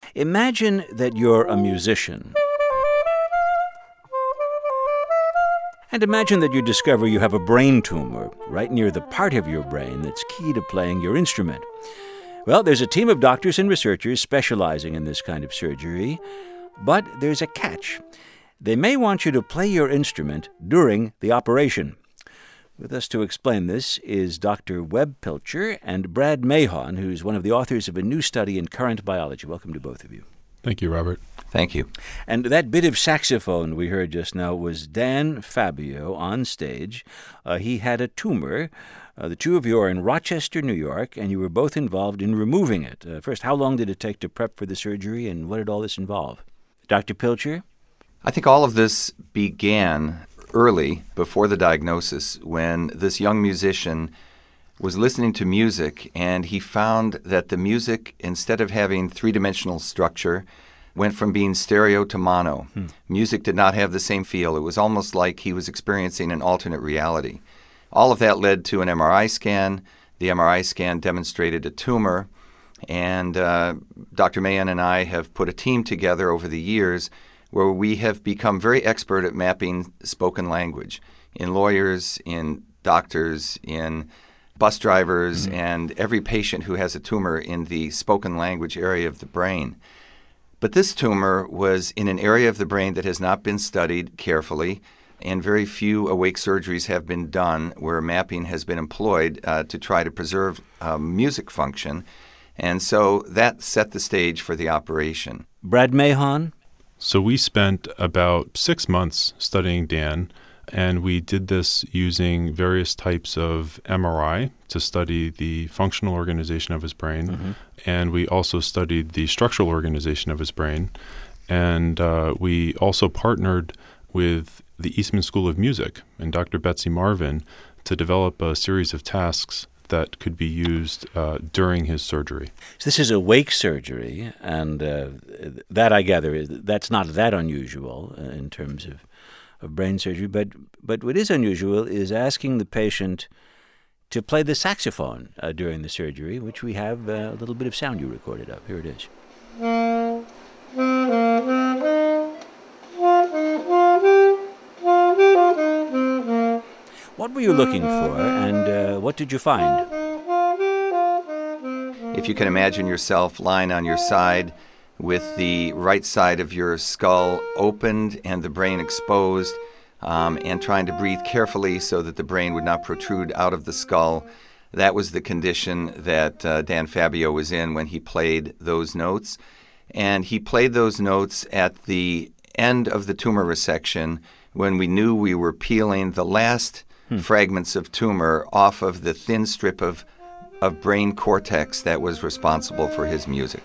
Imagine that you're a musician. And imagine that you discover you have a brain tumor right near the part of your brain that's key to playing your instrument. Well, there's a team of doctors and researchers specializing in this kind of surgery, but there's a catch. They may want you to play your instrument during the operation. With us to explain this is Dr. Webb Pilcher and Brad Mahon, who's one of the authors of a new study in current biology. Welcome to both of you. Thank you, Robert. Thank you. And that bit of saxophone we heard just now was Dan Fabio on stage. He had a tumor. The two of you are in Rochester, New York, and you were both involved in removing it. First, how long did it take to prep for the surgery, and what did all this involve? Dr. Pilcher? I think all of this began early, before the diagnosis, when this young musician was listening to music, and he found that the music, instead of having three-dimensional structure, went from being stereo to mono. Music did not have the same feel. It was almost like he was experiencing an alternate reality. All of that led to an MRI scan. The MRI scan demonstrated a tumor, and Dr. Mahon and I have put a team together over the years where we have become very expert at mapping spoken language in lawyers, in doctors, in bus drivers, and every patient who has a tumor in the spoken language area of the brain. But this tumor was in an area of the brain that has not been studied carefully, and very few awake surgeries have been done where mapping has been employed to try to preserve music function. And so that set the stage for the operation. Brad Mahon? So we spent about 6 months studying Dan, and we did this using various types of MRI to study the functional organization of his brain, and we also studied the structural organization of his brain. And we also partnered with the Eastman School of Music and Dr. Betsy Marvin to develop a series of tasks that could be used during his surgery. So this is a wake surgery, and that, I gather, that's not that unusual in terms of brain surgery. But what is unusual is asking the patient to play the saxophone during the surgery, which we have a little bit of sound you recorded up. Here it is. What were you looking for, and what did you find? If you can imagine yourself lying on your side with the right side of your skull opened and the brain exposed, and trying to breathe carefully so that the brain would not protrude out of the skull, that was the condition that Dan Fabio was in when he played those notes. And he played those notes at the end of the tumor resection when we knew we were peeling the last fragments of tumor off of the thin strip of brain cortex that was responsible for his music.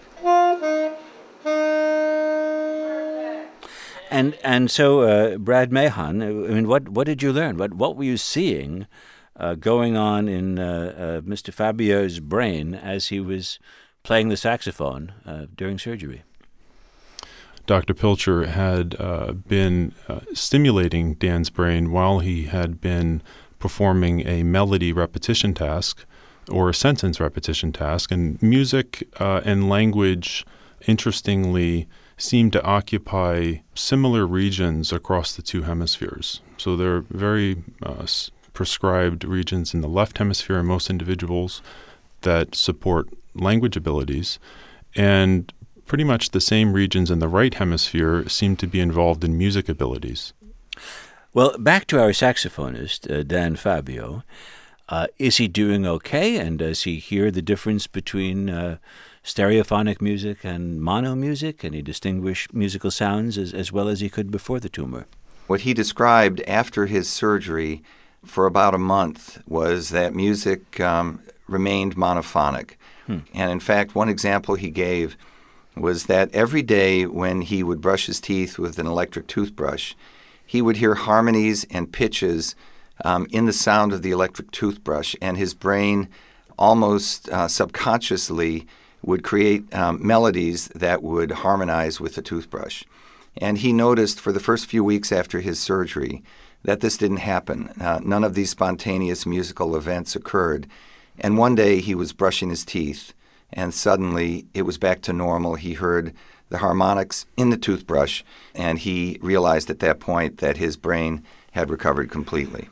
And so, Brad Mahon, I mean, what did you learn? What were you seeing going on in Mr. Fabio's brain as he was playing the saxophone during surgery? Dr. Pilcher had been stimulating Dan's brain while he had been performing a melody repetition task or a sentence repetition task. And music and language, interestingly, seem to occupy similar regions across the two hemispheres. So there are very prescribed regions in the left hemisphere in most individuals that support language abilities, and pretty much the same regions in the right hemisphere seem to be involved in music abilities. Well, back to our saxophonist, Dan Fabio. Is he doing okay, and does he hear the difference between stereophonic music and mono music? Can he distinguish musical sounds as well as he could before the tumor? What he described after his surgery for about a month was that music remained monophonic. And in fact, one example he gave was that every day when he would brush his teeth with an electric toothbrush, he would hear harmonies and pitches in the sound of the electric toothbrush, and his brain almost subconsciously would create melodies that would harmonize with the toothbrush. And he noticed for the first few weeks after his surgery that this didn't happen. None of these spontaneous musical events occurred. And one day he was brushing his teeth, and suddenly it was back to normal. He heard the harmonics in the toothbrush, and he realized at that point that his brain had recovered completely.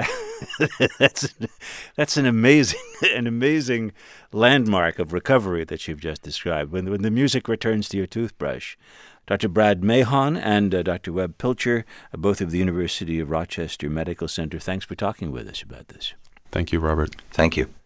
That's an amazing landmark of recovery that you've just described. When the music returns to your toothbrush. Dr. Brad Mahon and Dr. Webb Pilcher, both of the University of Rochester Medical Center, thanks for talking with us about this. Thank you, Robert. Thank you.